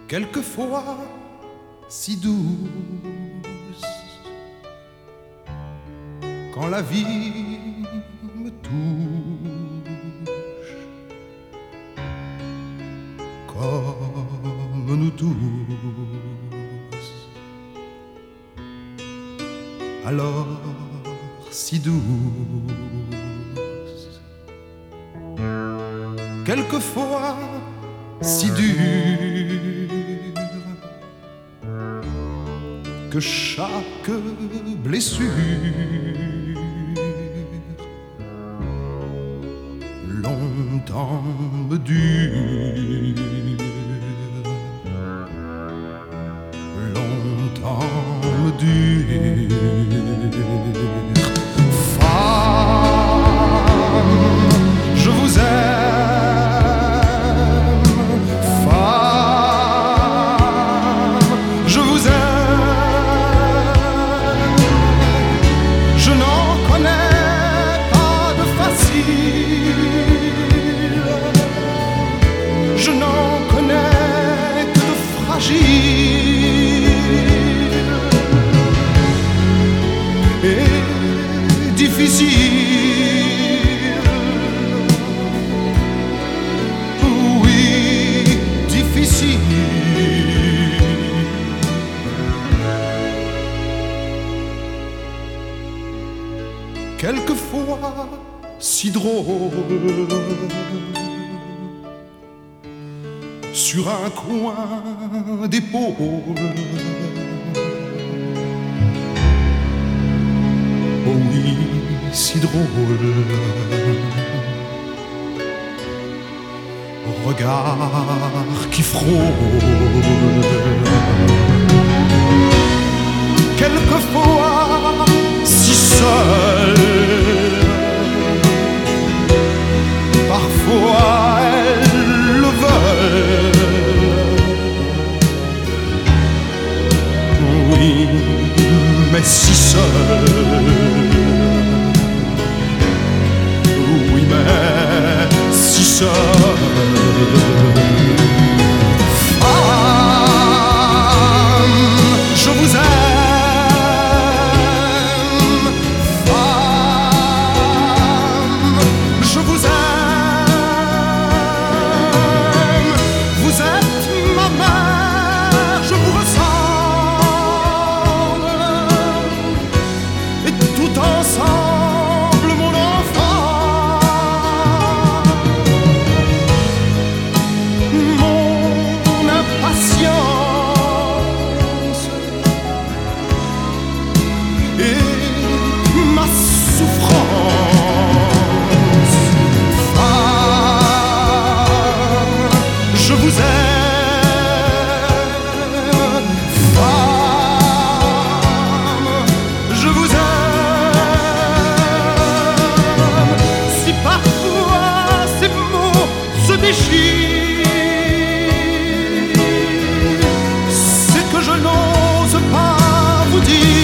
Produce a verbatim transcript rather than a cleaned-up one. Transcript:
quelquefois si douce, quand la vie me touche, comme nous tous, alors si douce, quelquefois si dure, que chaque blessure longtemps me dure, longtemps me dure. Femme, je vous aime, femme, je vous aime. Je n'en connais pas de facile, je n'en connais que de fragile et difficile. Oui, difficile. Quelquefois si drôle, sur un coin d'épaule. Oh oui, si drôle, regard qui frôle. Quelquefois si seul, parfois elles le veulent. Oui, mais si seul. Oui, mais si seul. Femme, je vous aime. C'est que je n'ose pas vous dire.